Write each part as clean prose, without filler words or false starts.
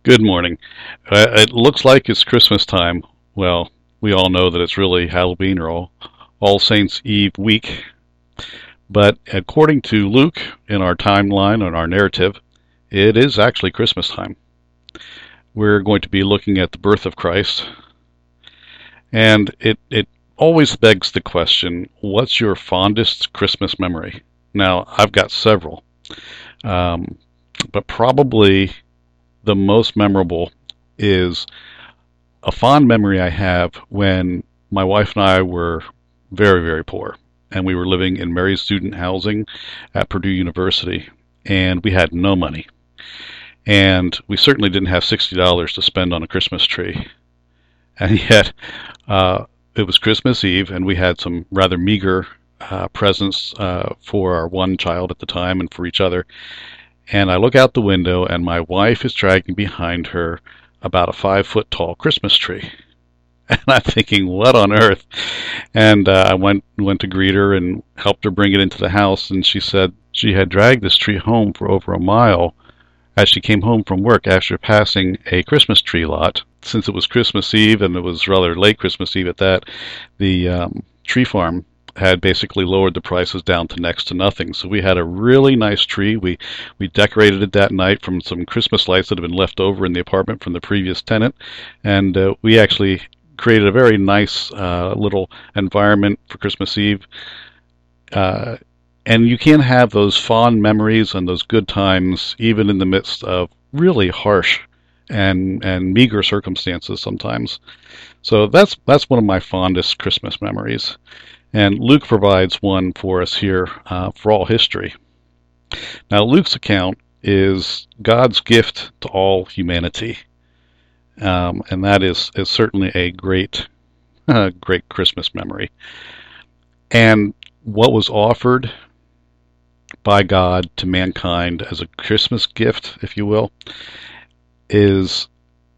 Good morning. It looks like it's Christmas time. Well, we all know that it's really Halloween or All Saints Eve week. But according to Luke, in our timeline, on our narrative, it is actually Christmas time. We're going to be looking at the birth of Christ. And it always begs the question, what's your fondest Christmas memory? Now, I've got several. But probably the most memorable is a fond memory I have when my wife and I were very, very poor. And we were living in Mary student housing at Purdue University. And we had no money. And we certainly didn't have $60 to spend on a Christmas tree. And yet, it was Christmas Eve, and we had some rather meager presents for our one child at the time and for each other. And I look out the window, and my wife is dragging behind her about a 5-foot tall Christmas tree. And I'm thinking, what on earth? And I went to greet her and helped her bring it into the house. And she said she had dragged this tree home for over a mile as she came home from work after passing a Christmas tree lot. Since it was Christmas Eve, and it was rather late Christmas Eve at that, the tree farm had basically lowered the prices down to next to nothing. So we had a really nice tree. We decorated it that night from some Christmas lights that had been left over in the apartment from the previous tenant. And we actually created a very nice little environment for Christmas Eve. And you can have those fond memories and those good times even in the midst of really harsh and meager circumstances sometimes. So that's one of my fondest Christmas memories. And Luke provides one for us here for all history. Now, Luke's account is God's gift to all humanity. And that is certainly a great Christmas memory. And what was offered by God to mankind as a Christmas gift, if you will, is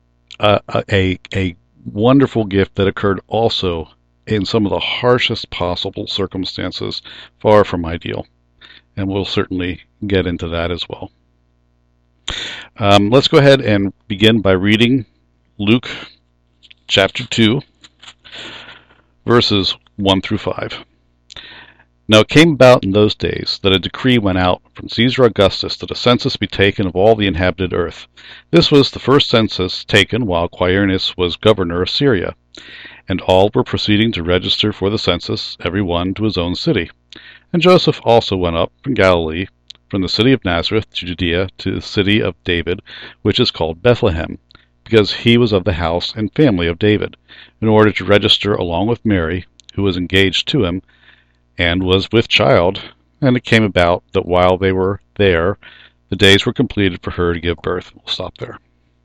a wonderful gift that occurred also in some of the harshest possible circumstances, far from ideal. And we'll certainly get into that as well. Let's go ahead and begin by reading Luke chapter 2, verses 1 through 5. Now it came about in those days that a decree went out from Caesar Augustus that a census be taken of all the inhabited earth. This was the first census taken while Quirinius was governor of Syria. And all were proceeding to register for the census, every one to his own city. And Joseph also went up from Galilee, from the city of Nazareth to Judea, to the city of David, which is called Bethlehem, because he was of the house and family of David, in order to register along with Mary, who was engaged to him, and was with child. And it came about that while they were there, the days were completed for her to give birth. We'll stop there.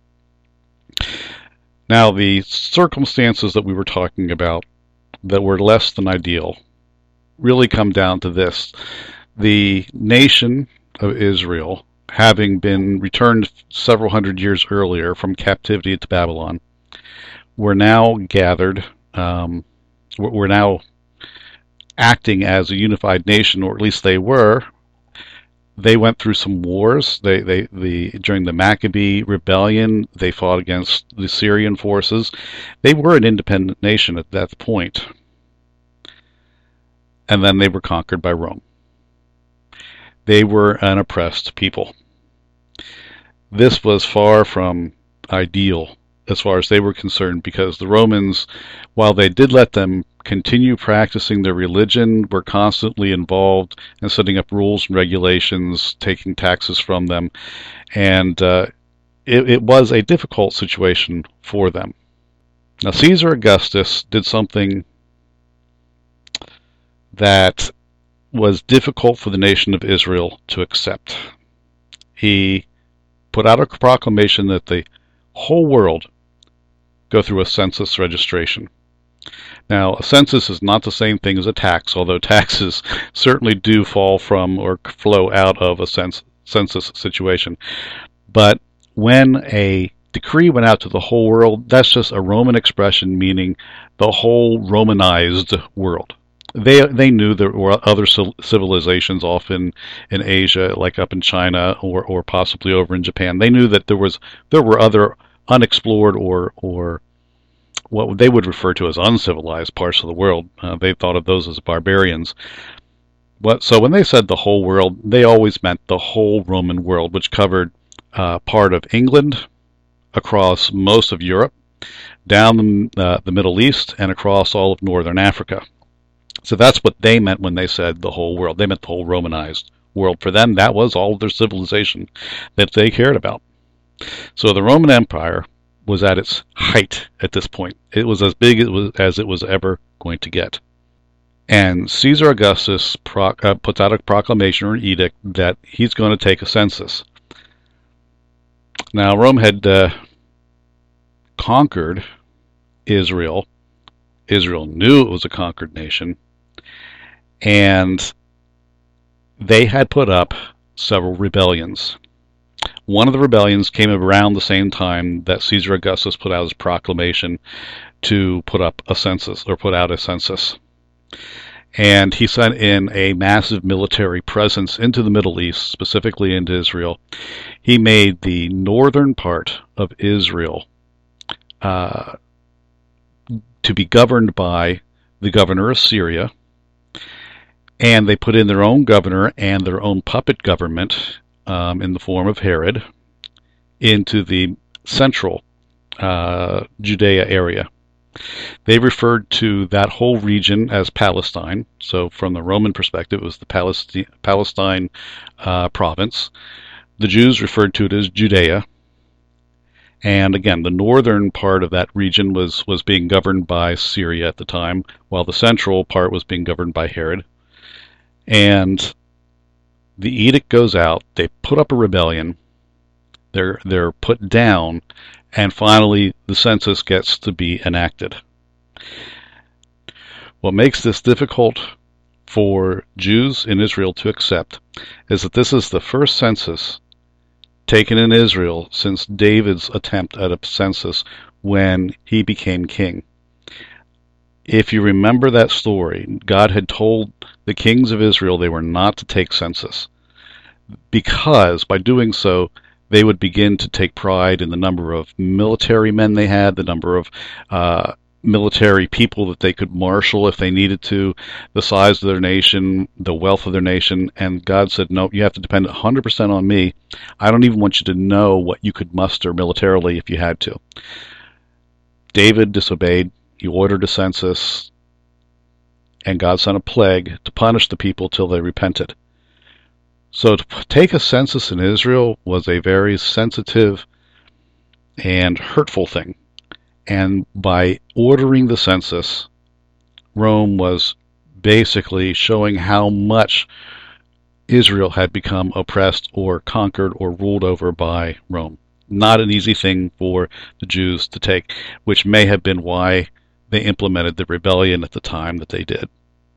Now, the circumstances that we were talking about that were less than ideal really come down to this. The nation of Israel, having been returned several hundred years earlier from captivity to Babylon, were now gathered, were now acting as a unified nation, or at least they were. They went through some wars. During the Maccabee rebellion, they fought against the Syrian forces. They were an independent nation at that point. And then they were conquered by Rome. They were an oppressed people. This was far from ideal as far as they were concerned, because the Romans, while they did let them continue practicing their religion, were constantly involved in setting up rules and regulations, taking taxes from them, and it was a difficult situation for them. Now, Caesar Augustus did something that was difficult for the nation of Israel to accept. He put out a proclamation that the whole world go through a census registration. Now, a census is not the same thing as a tax, although taxes certainly do fall from or flow out of a census situation. But when a decree went out to the whole world, that's just a Roman expression meaning the whole Romanized world. They knew there were other civilizations off in Asia, like up in China or possibly over in Japan. They knew that there were other unexplored or what they would refer to as uncivilized parts of the world. They thought of those as barbarians. So when they said the whole world, they always meant the whole Roman world, which covered part of England, across most of Europe, down the Middle East, and across all of northern Africa. So that's what they meant when they said the whole world. They meant the whole Romanized world. For them, that was all of their civilization that they cared about. So the Roman Empire was at its height at this point. It was as big as it was ever going to get. And Caesar Augustus puts out a proclamation or an edict that he's going to take a census. Now, Rome had conquered Israel. Israel knew it was a conquered nation. And they had put up several rebellions. One of the rebellions came around the same time that Caesar Augustus put out his proclamation to put up a census, or put out a census. And he sent in a massive military presence into the Middle East, specifically into Israel. He made the northern part of Israel to be governed by the governor of Syria, and they put in their own governor and their own puppet government in the form of Herod into the central Judea area. They referred to that whole region as Palestine. So from the Roman perspective, it was the Palestine province. The Jews referred to it as Judea. And again, the northern part of that region was being governed by Syria at the time, while the central part was being governed by Herod. And the edict goes out. They put up a rebellion. They're put down, and finally the census gets to be enacted. What makes this difficult for Jews in Israel to accept is that this is the first census taken in Israel since David's attempt at a census when he became king. If you remember that story, God had told the kings of Israel they were not to take census, because by doing so, they would begin to take pride in the number of military men they had, the number of military people that they could marshal if they needed to, the size of their nation, the wealth of their nation. And God said, no, you have to depend 100% on me. I don't even want you to know what you could muster militarily if you had to. David disobeyed. He ordered a census, and God sent a plague to punish the people till they repented. So to take a census in Israel was a very sensitive and hurtful thing. And by ordering the census, Rome was basically showing how much Israel had become oppressed or conquered or ruled over by Rome. Not an easy thing for the Jews to take, which may have been why they implemented the rebellion at the time that they did.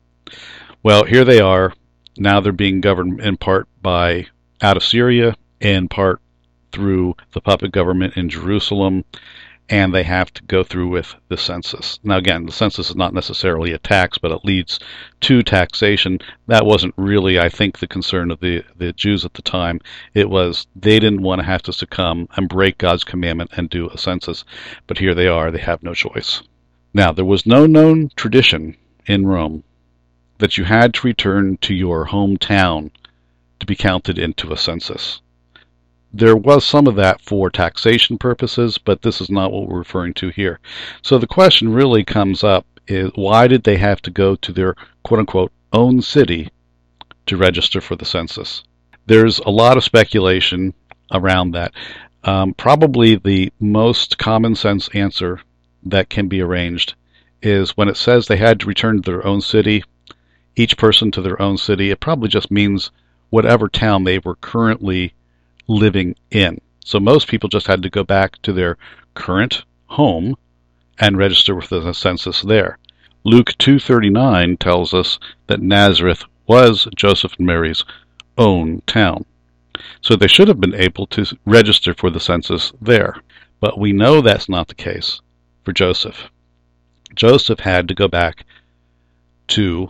Well, here they are. Now they're being governed in part out of Syria, in part through the puppet government in Jerusalem, and they have to go through with the census. Now again, the census is not necessarily a tax, but it leads to taxation. That wasn't really, I think, the concern of the Jews at the time. It was they didn't want to have to succumb and break God's commandment and do a census. But here they are, they have no choice. Now, there was no known tradition in Rome that you had to return to your hometown to be counted into a census. There was some of that for taxation purposes, but this is not what we're referring to here. So the question really comes up is, why did they have to go to their quote-unquote own city to register for the census? There's a lot of speculation around that. Probably the most common sense answer that can be arranged is when it says they had to return to their own city, each person to their own city, it probably just means whatever town they were currently living in. So most people just had to go back to their current home and register with the census there. Luke 2:39 tells us that Nazareth was Joseph and Mary's own town. So they should have been able to register for the census there. But we know that's not the case for Joseph. Joseph had to go back to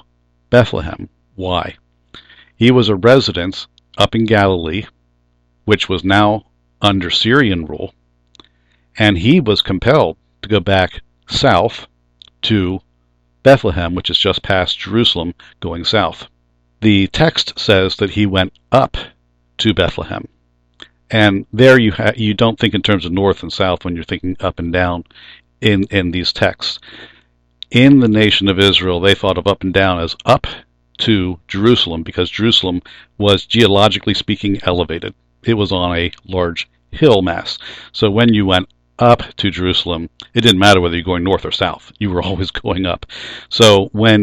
Bethlehem. Why? He was a resident up in Galilee, which was now under Syrian rule, and he was compelled to go back south to Bethlehem, which is just past Jerusalem, going south. The text says that he went up to Bethlehem. And there you don't think in terms of north and south when you're thinking up and down in these texts. In the nation of Israel, they thought of up and down as up to Jerusalem, because Jerusalem was, geologically speaking, elevated. It was on a large hill mass. So when you went up to Jerusalem, it didn't matter whether you're going north or south. You were always going up. So when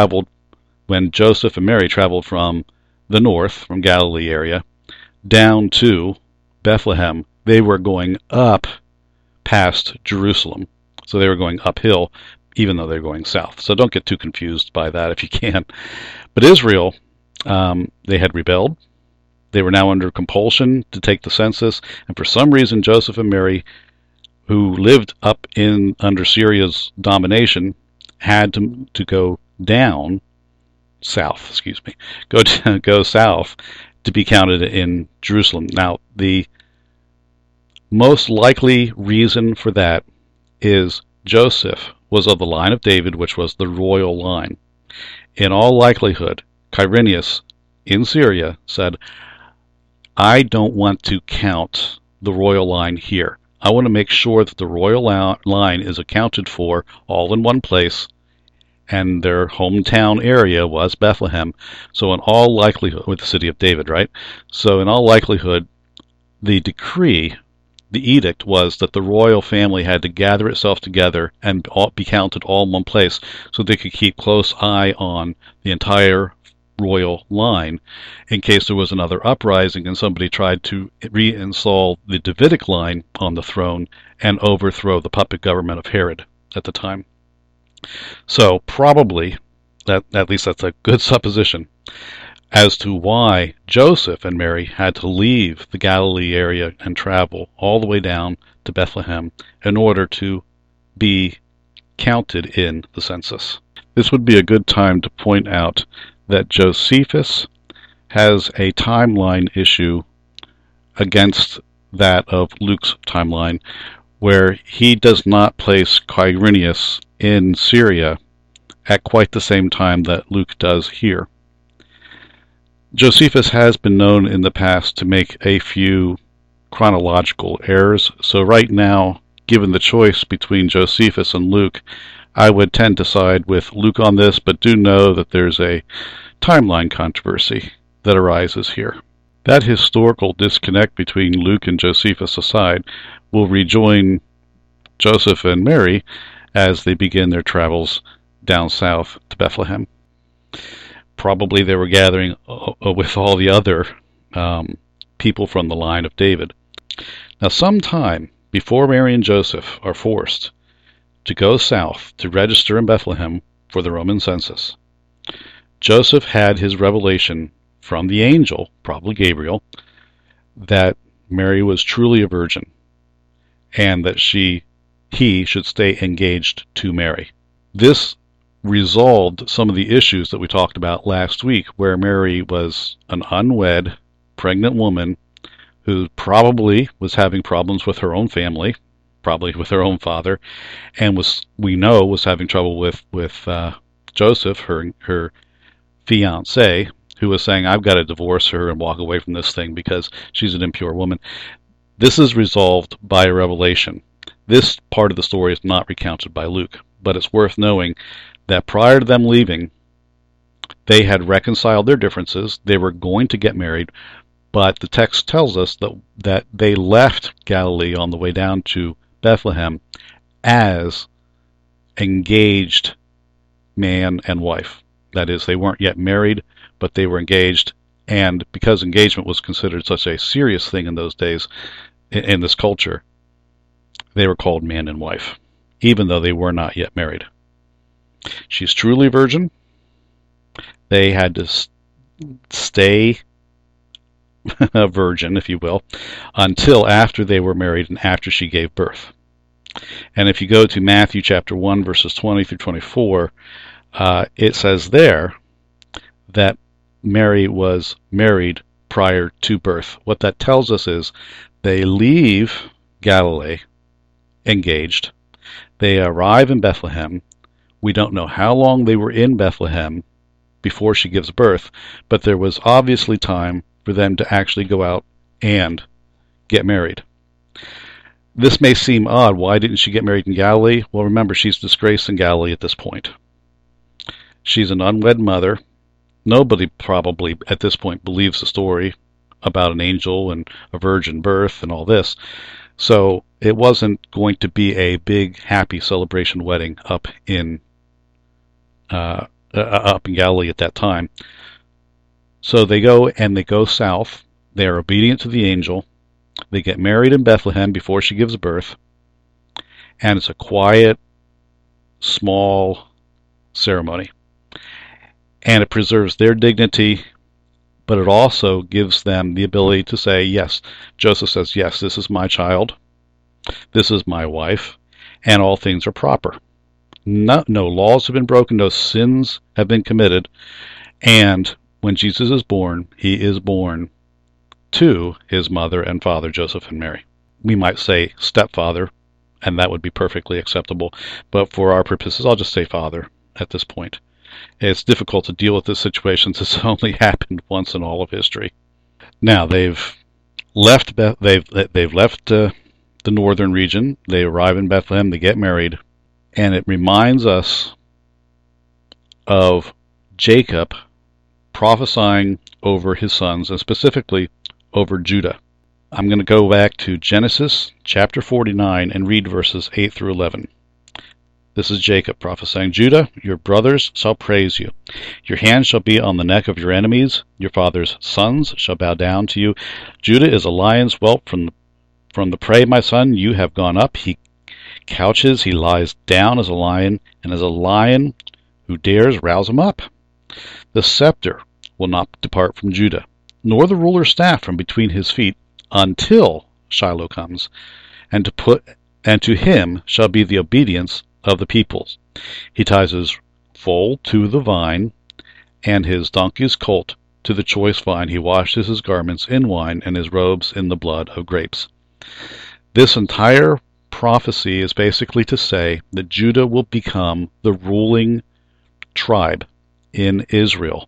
Joseph and Mary traveled from the north, from Galilee area, down to Bethlehem, they were going up past Jerusalem. So they were going uphill, even though they're going south. So don't get too confused by that if you can. But Israel, they had rebelled. They were now under compulsion to take the census. And for some reason, Joseph and Mary, who lived up under Syria's domination, had to go down south, go south to be counted in Jerusalem. Now, the most likely reason for that is Joseph was of the line of David, which was the royal line. In all likelihood, Quirinius in Syria said, I don't want to count the royal line here. I want to make sure that the royal line is accounted for all in one place, and their hometown area was Bethlehem. So in all likelihood, with the city of David, right? So in all likelihood, the decree, the edict was that the royal family had to gather itself together and be counted all in one place so they could keep close eye on the entire royal line in case there was another uprising and somebody tried to reinstall the Davidic line on the throne and overthrow the puppet government of Herod at the time. So probably, at least that's a good supposition, as to why Joseph and Mary had to leave the Galilee area and travel all the way down to Bethlehem in order to be counted in the census. This would be a good time to point out that Josephus has a timeline issue against that of Luke's timeline, where he does not place Quirinius in Syria at quite the same time that Luke does here. Josephus has been known in the past to make a few chronological errors, so right now, given the choice between Josephus and Luke, I would tend to side with Luke on this, but do know that there's a timeline controversy that arises here. That historical disconnect between Luke and Josephus aside, we'll rejoin Joseph and Mary as they begin their travels down south to Bethlehem. Probably they were gathering with all the other people from the line of David. Now, sometime before Mary and Joseph are forced to go south to register in Bethlehem for the Roman census, Joseph had his revelation from the angel, probably Gabriel, that Mary was truly a virgin and that he should stay engaged to Mary. This resolved some of the issues that we talked about last week, where Mary was an unwed, pregnant woman who probably was having problems with her own family, probably with her own father, and was having trouble with Joseph, her fiancé, who was saying, I've got to divorce her and walk away from this thing because she's an impure woman. This is resolved by a revelation. This part of the story is not recounted by Luke, but it's worth knowing that prior to them leaving, they had reconciled their differences. They were going to get married, but the text tells us that they left Galilee on the way down to Bethlehem as engaged man and wife. That is, they weren't yet married, but they were engaged, and because engagement was considered such a serious thing in those days, in this culture, they were called man and wife, even though they were not yet married. She's truly a virgin. They had to stay a virgin, if you will, until after they were married and after she gave birth. And if you go to Matthew chapter 1, verses 20 through 24, it says there that Mary was married prior to birth. What that tells us is they leave Galilee engaged. They arrive in Bethlehem. We don't know how long they were in Bethlehem before she gives birth, but there was obviously time for them to actually go out and get married. This may seem odd. Why didn't she get married in Galilee? Well, remember, she's disgraced in Galilee at this point. She's an unwed mother. Nobody probably at this point believes the story about an angel and a virgin birth and all this. So it wasn't going to be a big, happy celebration wedding up in Galilee at that time. So they go south. They are obedient to the angel. They get married in Bethlehem before she gives birth. And it's a quiet, small ceremony. And it preserves their dignity, but it also gives them the ability to say, yes, Joseph says, yes, this is my child, this is my wife, and all things are proper. No laws have been broken, no sins have been committed, and when Jesus is born, he is born to his mother and father, Joseph and Mary. We might say stepfather, and that would be perfectly acceptable, but for our purposes, I'll just say father at this point. It's difficult to deal with this situation since it's only happened once in all of history. Now they've left the northern region. They arrive in Bethlehem. They get married, and it reminds us of Jacob prophesying over his sons, and specifically over Judah. I'm going to go back to Genesis chapter 49 and read verses 8 through 11. This is Jacob prophesying, Judah, your brothers shall praise you. Your hand shall be on the neck of your enemies. Your father's sons shall bow down to you. Judah is a lion's whelp from the prey, my son. You have gone up. He couches, he lies down as a lion, and as a lion who dares rouse him up. The scepter will not depart from Judah, nor the ruler's staff from between his feet, until Shiloh comes, and to him shall be the obedience of the peoples. He ties his foal to the vine, and his donkey's colt to the choice vine. He washes his garments in wine, and his robes in the blood of grapes. This entire prophecy is basically to say that Judah will become the ruling tribe in Israel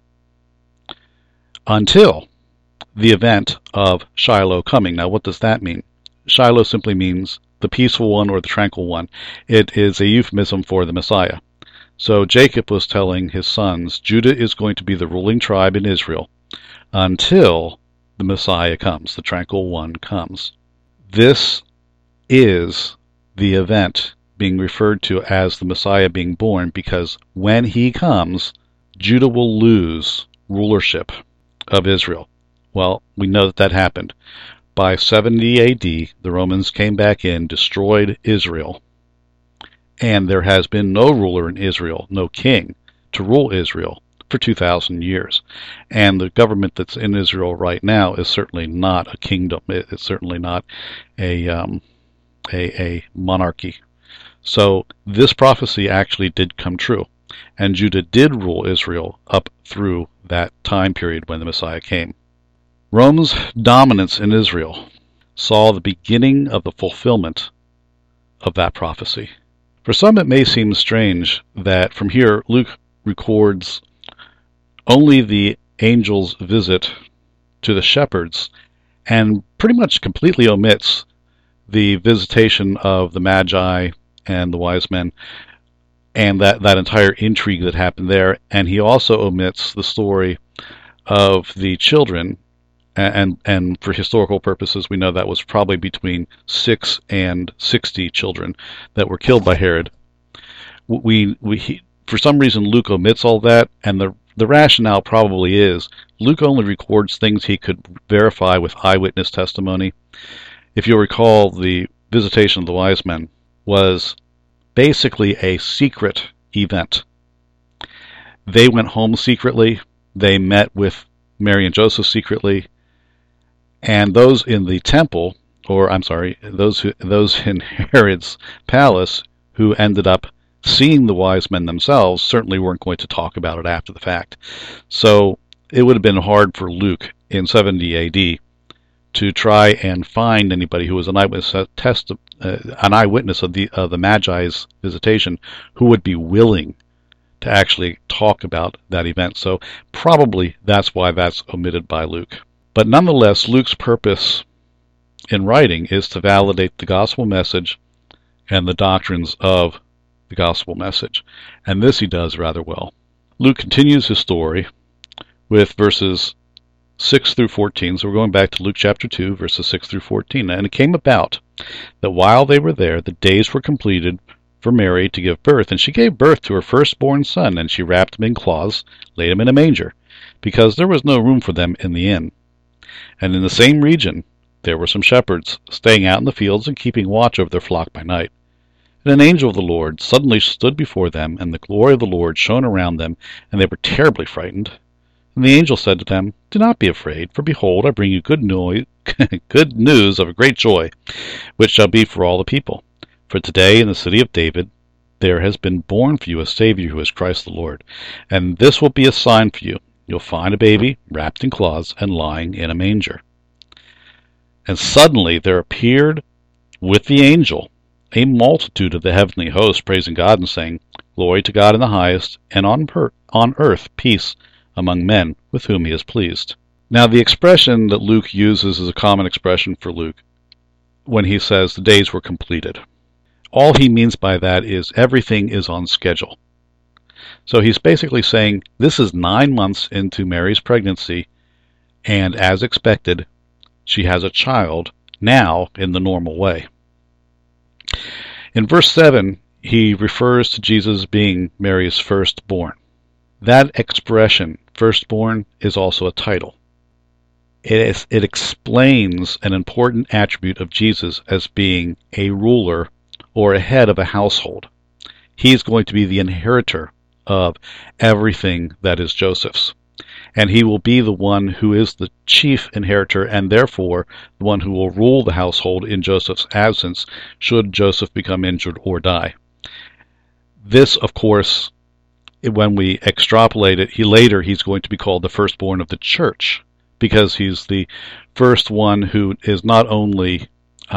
until the event of Shiloh coming. Now, what does that mean? Shiloh simply means the peaceful one or the tranquil one. It is a euphemism for the Messiah. So Jacob was telling his sons, Judah is going to be the ruling tribe in Israel until the Messiah comes, the tranquil one comes. This is the event being referred to as the Messiah being born, because when he comes, Judah will lose rulership of Israel. Well, we know that happened. By 70 AD, the Romans came back in, destroyed Israel, and there has been no ruler in Israel, no king, to rule Israel for 2,000 years. And the government that's in Israel right now is certainly not a kingdom. It's certainly not a monarchy. So this prophecy actually did come true, and Judah did rule Israel up through that time period when the Messiah came. Rome's dominance in Israel saw the beginning of the fulfillment of that prophecy. For some, it may seem strange that from here Luke records only the angel's visit to the shepherds and pretty much completely omits the visitation of the Magi and the wise men and that entire intrigue that happened there. And he also omits the story of the children. And for historical purposes, we know that was probably between 6 and 60 children that were killed by Herod. For some reason, Luke omits all that, and the rationale probably is Luke only records things he could verify with eyewitness testimony. If you'll recall, the visitation of the wise men was basically a secret event. They went home secretly. They met with Mary and Joseph secretly. And those in the temple, those in Herod's palace who ended up seeing the wise men themselves certainly weren't going to talk about it after the fact. So it would have been hard for Luke in 70 AD to try and find anybody who was an eyewitness of the Magi's visitation who would be willing to actually talk about that event. So probably that's why that's omitted by Luke. But nonetheless, Luke's purpose in writing is to validate the gospel message and the doctrines of the gospel message. And this he does rather well. Luke continues his story with verses 6 through 14. So we're going back to Luke chapter 2, verses 6 through 14. And it came about that while they were there, the days were completed for Mary to give birth, and she gave birth to her firstborn son, and she wrapped him in cloths, laid him in a manger, because there was no room for them in the inn. And in the same region there were some shepherds, staying out in the fields and keeping watch over their flock by night. And an angel of the Lord suddenly stood before them, and the glory of the Lord shone around them, and they were terribly frightened. And the angel said to them, "Do not be afraid, for behold, I bring you good news of a great joy, which shall be for all the people. For today in the city of David there has been born for you a Savior who is Christ the Lord. And this will be a sign for you. You'll find a baby wrapped in cloths and lying in a manger." And suddenly there appeared with the angel a multitude of the heavenly host, praising God and saying, "Glory to God in the highest, and on earth peace among men with whom he is pleased." Now the expression that Luke uses is a common expression for Luke when he says the days were completed. All he means by that is everything is on schedule. So he's basically saying this is 9 months into Mary's pregnancy, and as expected, she has a child now in the normal way. In verse 7, he refers to Jesus being Mary's firstborn. That expression, firstborn, is also a title. It explains an important attribute of Jesus as being a ruler or a head of a household. He is going to be the inheritor of everything that is Joseph's. And he will be the one who is the chief inheritor, and therefore the one who will rule the household in Joseph's absence should Joseph become injured or die. This, of course, when we extrapolate it, he's going to be called the firstborn of the church, because he's the first one who is not only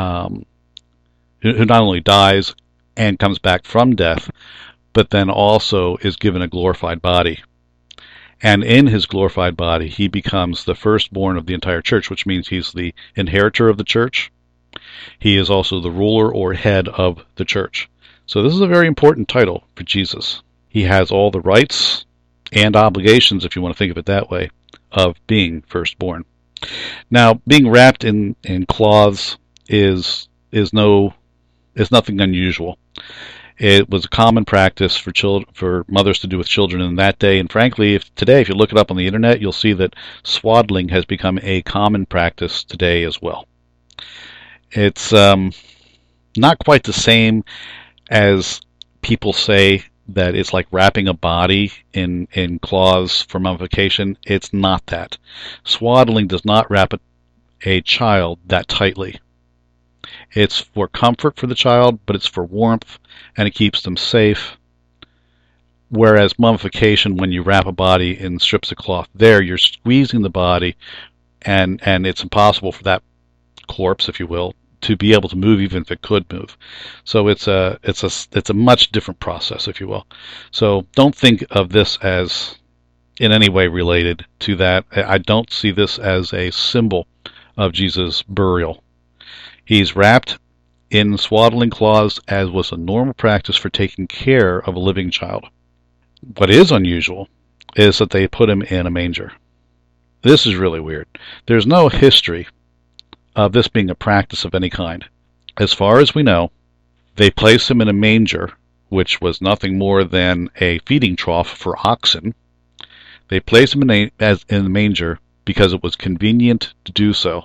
who not only dies and comes back from death, but then also is given a glorified body. And in his glorified body, he becomes the firstborn of the entire church, which means he's the inheritor of the church. He is also the ruler or head of the church. So this is a very important title for Jesus. He has all the rights and obligations, if you want to think of it that way, of being firstborn. Now, being wrapped in cloths is nothing unusual. It was a common practice for mothers to do with children in that day, and frankly, if you look it up on the internet, you'll see that swaddling has become a common practice today as well. It's not quite the same as people say that it's like wrapping a body in cloths for mummification. It's not that. Swaddling does not wrap a child that tightly. It's for comfort for the child, but it's for warmth, and it keeps them safe. Whereas mummification, when you wrap a body in strips of cloth, you're squeezing the body, and it's impossible for that corpse, if you will, to be able to move, even if it could move. So it's a much different process, if you will. So don't think of this as in any way related to that. I don't see this as a symbol of Jesus' burial. He's wrapped in swaddling cloths, as was a normal practice for taking care of a living child. What is unusual is that they put him in a manger. This is really weird. There's no history of this being a practice of any kind. As far as we know, they placed him in a manger, which was nothing more than a feeding trough for oxen. They placed him in the manger because it was convenient to do so.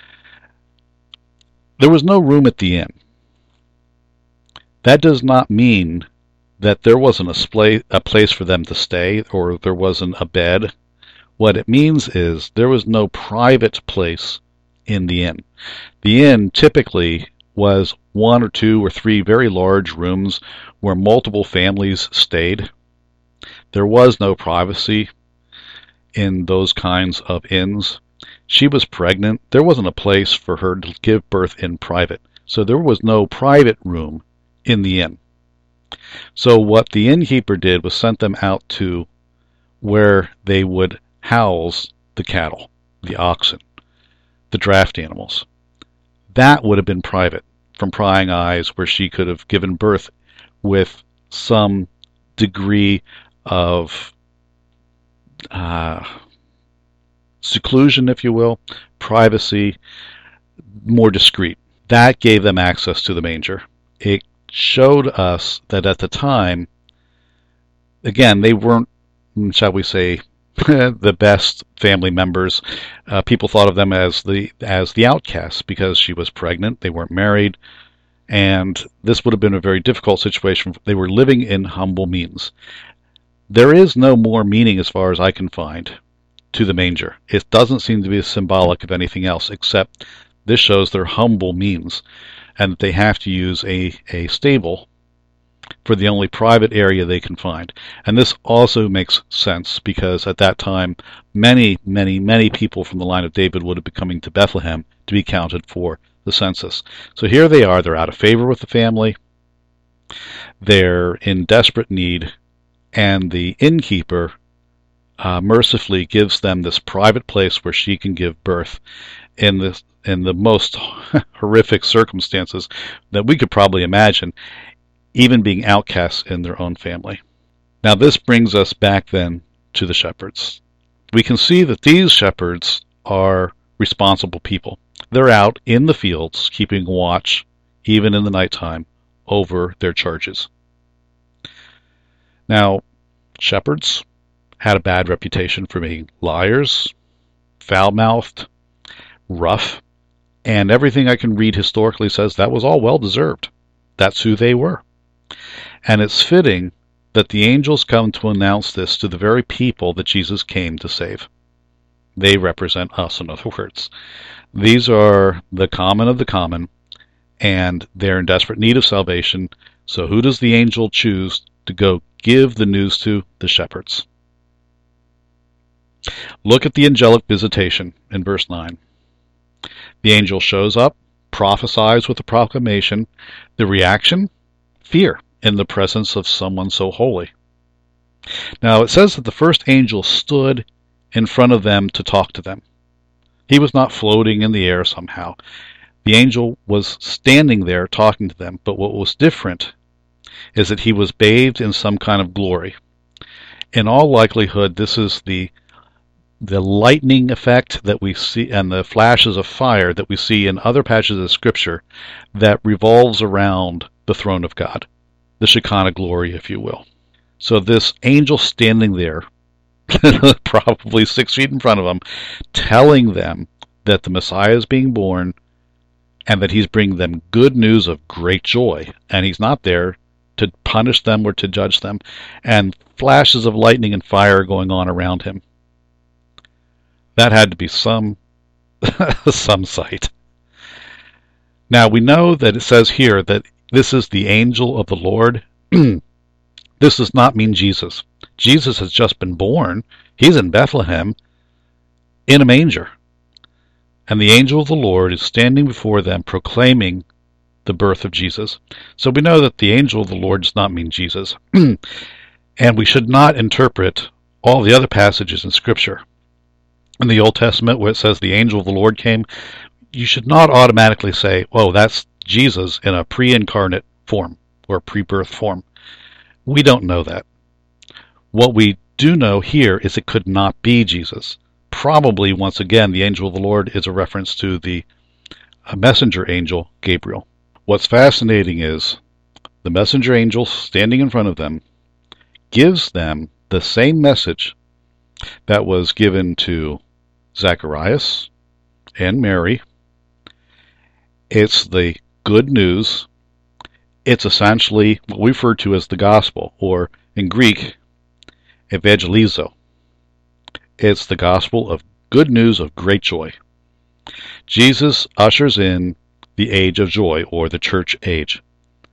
There was no room at the inn. That does not mean that there wasn't a place for them to stay, or there wasn't a bed. What it means is there was no private place in the inn. The inn typically was 1 or 2 or 3 very large rooms where multiple families stayed. There was no privacy. in those kinds of inns. She was pregnant. There wasn't a place for her to give birth in private. So there was no private room in the inn. So what the innkeeper did was sent them out to where they would house the cattle, the oxen, the draft animals. That would have been private from prying eyes, where she could have given birth with some degree of seclusion, if you will, privacy, more discreet. That gave them access to the manger. It showed us that at the time, again, they weren't, shall we say, the best family members. People thought of them as the outcasts because she was pregnant. They weren't married, and this would have been a very difficult situation. They were living in humble means. There is no more meaning, as far as I can find, to the manger. It doesn't seem to be symbolic of anything else, except this shows their humble means, and that they have to use a stable for the only private area they can find. And this also makes sense because at that time, many, many, many people from the line of David would have been coming to Bethlehem to be counted for the census. So here they are. They're out of favor with the family. They're in desperate need. And the innkeeper mercifully gives them this private place where she can give birth in the most horrific circumstances that we could probably imagine, even being outcasts in their own family. Now this brings us back then to the shepherds. We can see that these shepherds are responsible people. They're out in the fields keeping watch, even in the nighttime, over their charges. Now, shepherds had a bad reputation for being liars, foul-mouthed, rough, and everything I can read historically says that was all well-deserved. That's who they were. And it's fitting that the angels come to announce this to the very people that Jesus came to save. They represent us, in other words. These are the common of the common, and they're in desperate need of salvation. So who does the angel choose to go give the news to? The shepherds. Look at the angelic visitation in verse 9. The angel shows up, prophesies with a proclamation. The reaction? Fear in the presence of someone so holy. Now it says that the first angel stood in front of them to talk to them. He was not floating in the air somehow. The angel was standing there talking to them, but what was different is that he was bathed in some kind of glory. In all likelihood, this is the lightning effect that we see and the flashes of fire that we see in other passages of Scripture that revolves around the throne of God, the Shekinah glory, if you will. So this angel standing there, probably 6 feet in front of them, telling them that the Messiah is being born and that he's bringing them good news of great joy, and he's not there to punish them or to judge them, and flashes of lightning and fire going on around him. That had to be some sight. Now we know that it says here that this is the angel of the Lord. This does not mean Jesus. Jesus has just been born. He's in Bethlehem in a manger. And the angel of the Lord is standing before them proclaiming the birth of Jesus. So we know that the angel of the Lord does not mean Jesus. And we should not interpret all the other passages in Scripture. In the Old Testament, where it says the angel of the Lord came, you should not automatically say, oh, that's Jesus in a pre-incarnate form or pre-birth form. We don't know that. What we do know here is it could not be Jesus. Probably, once again, the angel of the Lord is a reference to the messenger angel, Gabriel. What's fascinating is the messenger angel standing in front of them gives them the same message that was given to Zacharias and Mary. It's the good news. It's essentially what we refer to as the gospel, or in Greek, evangelizo. It's the gospel of good news of great joy. Jesus ushers in the age of joy, or the church age.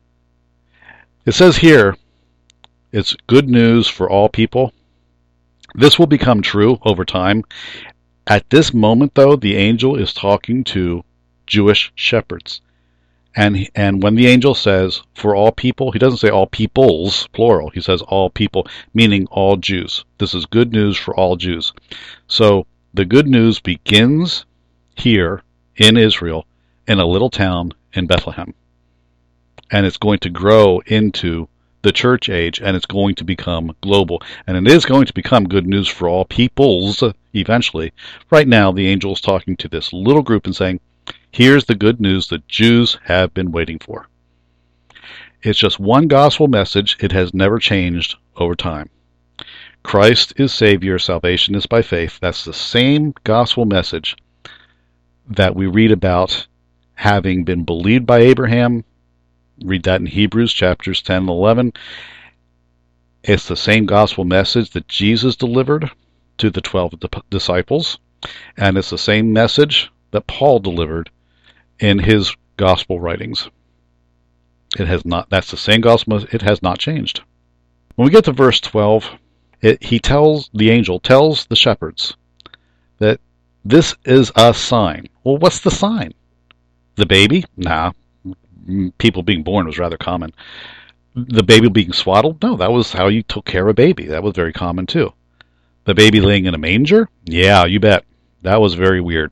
It says here, it's good news for all people. This will become true over time. At this moment, though, the angel is talking to Jewish shepherds. And when the angel says, for all people, he doesn't say all peoples, plural. He says all people, meaning all Jews. This is good news for all Jews. So the good news begins here in Israel, in a little town in Bethlehem. And it's going to grow into the church age, and it's going to become global. And it is going to become good news for all peoples eventually. Right now, the angel is talking to this little group and saying, here's the good news that Jews have been waiting for. It's just one gospel message. It has never changed over time. Christ is Savior. Salvation is by faith. That's the same gospel message that we read about having been believed by Abraham. Read that in Hebrews chapters 10 and 11. It's the same gospel message that Jesus delivered to the 12 disciples. And it's the same message that Paul delivered in his gospel writings. It has not. That's the same gospel. It has not changed. When we get to verse 12, the angel tells the shepherds that this is a sign. Well, what's the sign? The baby? Nah. People being born was rather common. The baby being swaddled? No, that was how you took care of a baby. That was very common too. The baby laying in a manger? Yeah, you bet. That was very weird.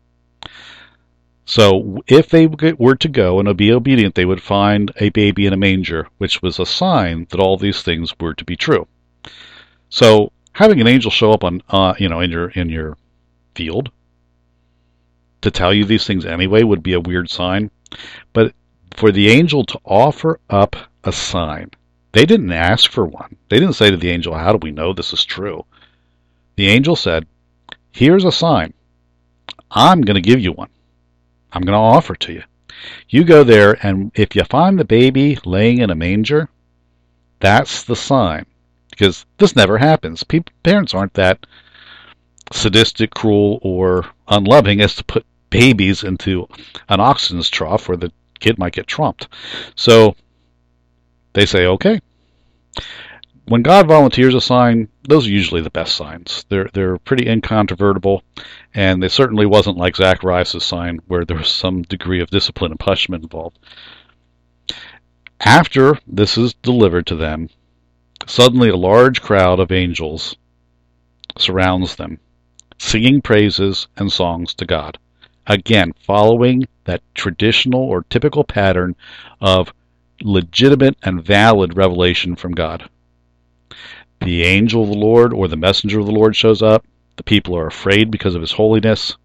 So if they were to go and be obedient, they would find a baby in a manger, which was a sign that all these things were to be true. So having an angel show up on, in your field to tell you these things anyway would be a weird sign. But for the angel to offer up a sign, they didn't ask for one. They didn't say to the angel, how do we know this is true? The angel said, here's a sign. I'm going to give you one. I'm going to offer it to you. You go there, and if you find the baby laying in a manger, that's the sign. Because this never happens. Parents aren't that sadistic, cruel, or unloving as to put babies into an oxen's trough where the kid might get trumped. So they say, okay. When God volunteers a sign, those are usually the best signs. They're pretty incontrovertible, and they certainly wasn't like Zacharias' sign where there was some degree of discipline and punishment involved. After this is delivered to them, suddenly a large crowd of angels surrounds them, singing praises and songs to God. Again, following that traditional or typical pattern of legitimate and valid revelation from God. The angel of the Lord or the messenger of the Lord shows up. The people are afraid because of his holiness.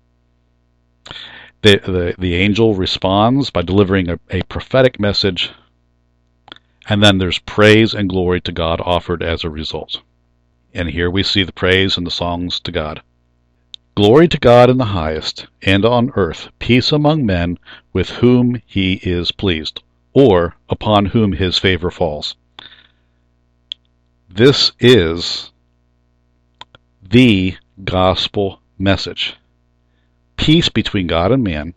The angel responds by delivering a prophetic message. And then there's praise and glory to God offered as a result. And here we see the praise and the songs to God. Glory to God in the highest, and on earth peace among men with whom he is pleased, or upon whom his favor falls. This is the gospel message. Peace between God and man,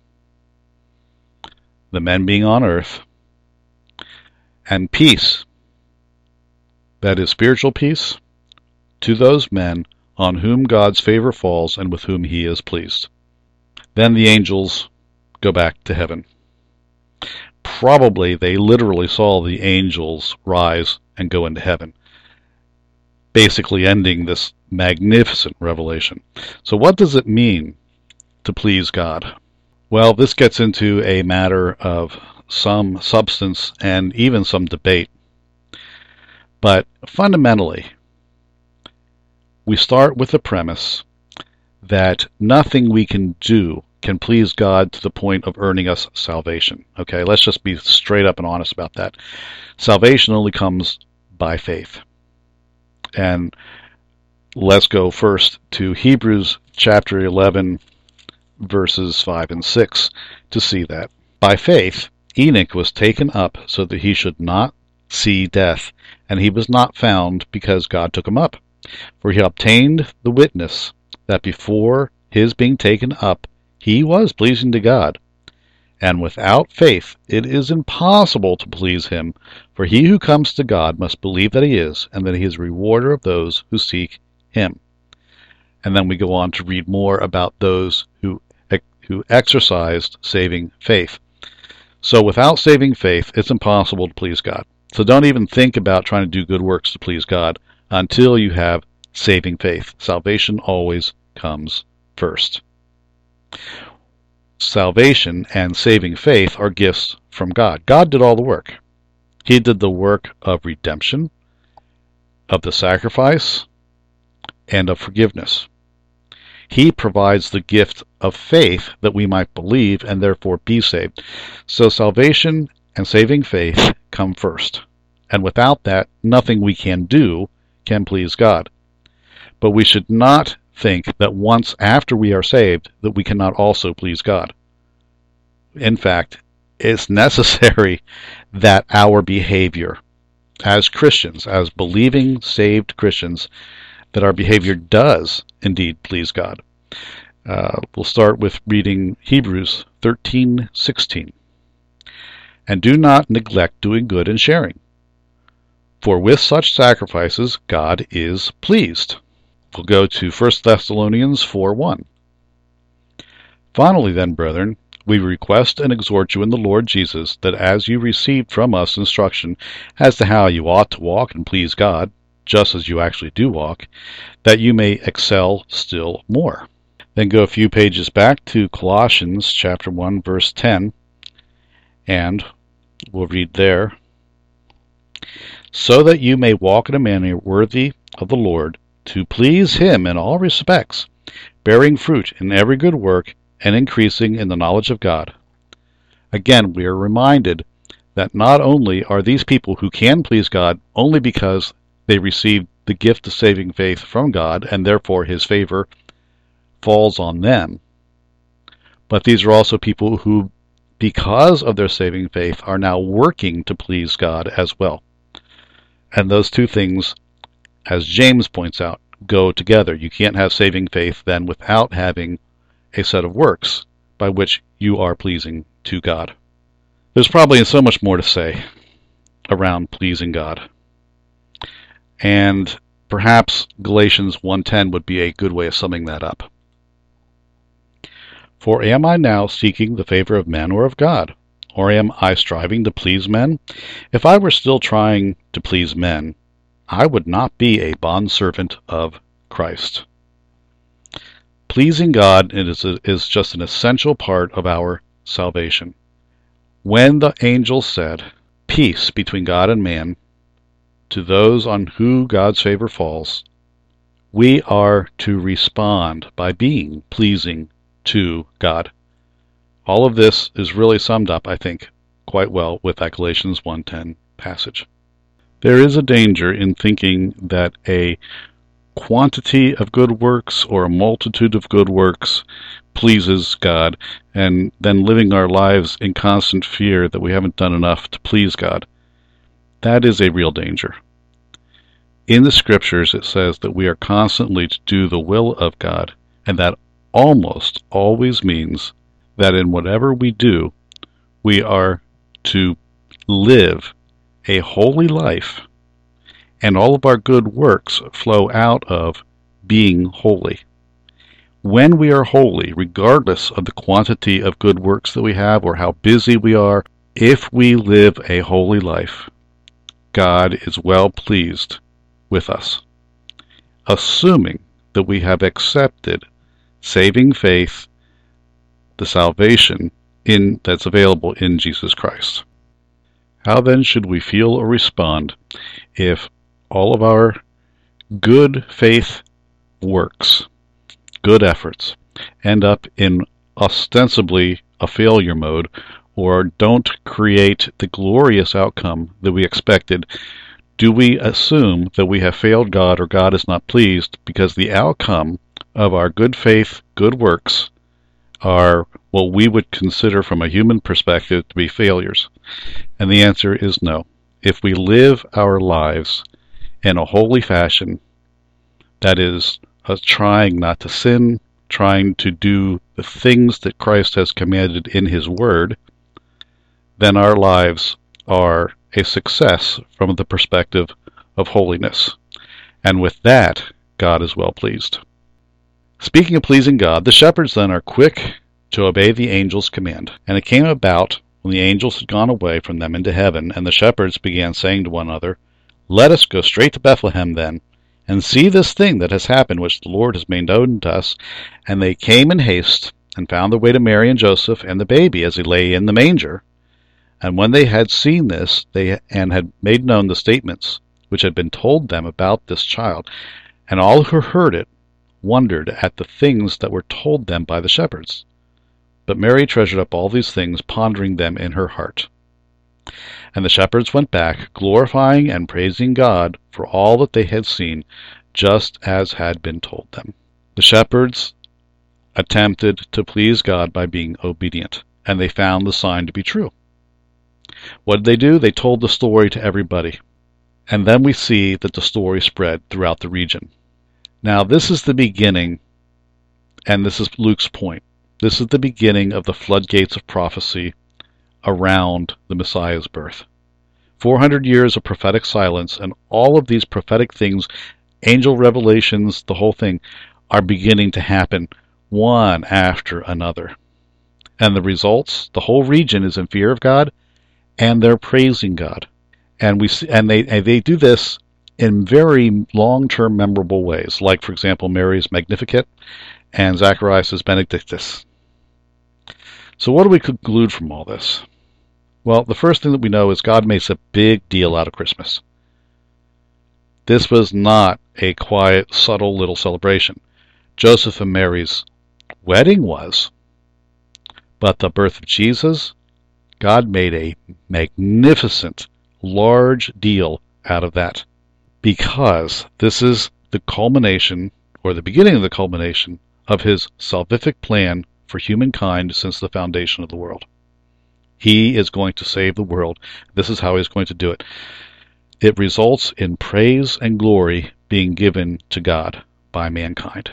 the men being on earth, and peace, that is spiritual peace, to those men on whom God's favor falls and with whom he is pleased. Then the angels go back to heaven. Probably they literally saw the angels rise and go into heaven, basically ending this magnificent revelation. So what does it mean to please God? Well, this gets into a matter of some substance and even some debate. But fundamentally, we start with the premise that nothing we can do can please God to the point of earning us salvation. Okay, let's just be straight up and honest about that. Salvation only comes by faith. And let's go first to Hebrews chapter 11, verses 5 and 6 to see that. By faith, Enoch was taken up so that he should not see death, and he was not found because God took him up. For he obtained the witness that before his being taken up, he was pleasing to God. And without faith it is impossible to please him, for he who comes to God must believe that he is, and that he is a rewarder of those who seek him. And then we go on to read more about those who exercised saving faith. So without saving faith, it's impossible to please God. So don't even think about trying to do good works to please God until you have saving faith. Salvation always comes first. Salvation and saving faith are gifts from God. God did all the work. He did the work of redemption, of the sacrifice, and of forgiveness. He provides the gift of faith that we might believe and therefore be saved. So salvation and saving faith come first. And without that, nothing we can do can please God. But we should not think that once after we are saved that we cannot also please God. In fact, it's necessary that our behavior as Christians, as believing, saved Christians, that our behavior does indeed please God. We'll start with reading Hebrews 13:16. And do not neglect doing good and sharing, for with such sacrifices God is pleased. We'll go to 1 Thessalonians 4:1. Finally then, brethren, we request and exhort you in the Lord Jesus that as you received from us instruction as to how you ought to walk and please God, just as you actually do walk, that you may excel still more. Then go a few pages back to Colossians chapter 1, verse 10, and we'll read there. So that you may walk in a manner worthy of the Lord, to please Him in all respects, bearing fruit in every good work, and increasing in the knowledge of God. Again, we are reminded that not only are these people who can please God only because they received the gift of saving faith from God, and therefore His favor falls on them, but these are also people who, because of their saving faith, are now working to please God as well. And those two things, as James points out, go together. You can't have saving faith then without having a set of works by which you are pleasing to God. There's probably so much more to say around pleasing God. And perhaps Galatians 1:10 would be a good way of summing that up. For am I now seeking the favor of men or of God? Or am I striving to please men? If I were still trying to please men, I would not be a bondservant of Christ. Pleasing God is just an essential part of our salvation. When the angel said, "Peace between God and man," to those on whom God's favor falls, we are to respond by being pleasing to God. All of this is really summed up, I think, quite well with that Galatians 1:10 passage. There is a danger in thinking that a quantity of good works or a multitude of good works pleases God, and then living our lives in constant fear that we haven't done enough to please God. That is a real danger. In the Scriptures it says that we are constantly to do the will of God, and that almost always means that in whatever we do, we are to live a holy life, and all of our good works flow out of being holy. When we are holy, regardless of the quantity of good works that we have or how busy we are, if we live a holy life, God is well pleased with us, assuming that we have accepted saving faith, the salvation that's available in Jesus Christ. How then should we feel or respond if all of our good faith works, good efforts, end up in ostensibly a failure mode, or don't create the glorious outcome that we expected? Do we assume that we have failed God or God is not pleased because the outcome of our good faith, good works are what we would consider from a human perspective to be failures? And the answer is no. If we live our lives in a holy fashion, that is, trying not to sin, trying to do the things that Christ has commanded in His Word, then our lives are a success from the perspective of holiness. And with that, God is well pleased. Speaking of pleasing God, the shepherds then are quick to obey the angel's command. And it came about, when the angels had gone away from them into heaven, and the shepherds began saying to one another, Let us go straight to Bethlehem then, and see this thing that has happened, which the Lord has made known to us. And they came in haste, and found their way to Mary and Joseph and the baby as he lay in the manger. And when they had seen this, and had made known the statements which had been told them about this child, and all who heard it wondered at the things that were told them by the shepherds. But Mary treasured up all these things, pondering them in her heart. And the shepherds went back, glorifying and praising God for all that they had seen, just as had been told them. The shepherds attempted to please God by being obedient, and they found the sign to be true. What did they do? They told the story to everybody. And then we see that the story spread throughout the region. Now, this is the beginning, and this is Luke's point. This is the beginning of the floodgates of prophecy around the Messiah's birth. 400 years of prophetic silence, and all of these prophetic things, angel revelations, the whole thing, are beginning to happen one after another. And the results, the whole region is in fear of God, and they're praising God. And they do this in very long-term memorable ways, like, for example, Mary's Magnificat and Zacharias' Benedictus. So what do we conclude from all this? Well, the first thing that we know is God makes a big deal out of Christmas. This was not a quiet, subtle little celebration. Joseph and Mary's wedding was, but the birth of Jesus, God made a magnificent, large deal out of that, because this is the culmination, or the beginning of the culmination, of his salvific plan for humankind since the foundation of the world. He is going to save the world. This is how he's going to do it. It results in praise and glory being given to God by mankind.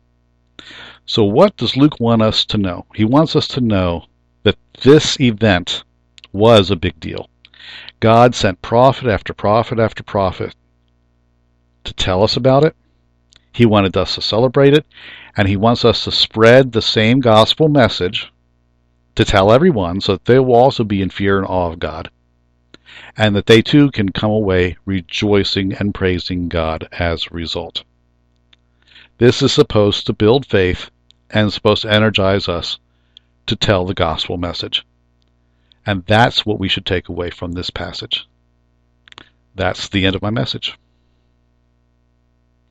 So what does Luke want us to know? He wants us to know that this event was a big deal. God sent prophet after prophet after prophet to tell us about it. He wanted us to celebrate it, and he wants us to spread the same gospel message, to tell everyone, so that they will also be in fear and awe of God, and that they too can come away rejoicing and praising God as a result. This is supposed to build faith and supposed to energize us to tell the gospel message. And that's what we should take away from this passage. That's the end of my message.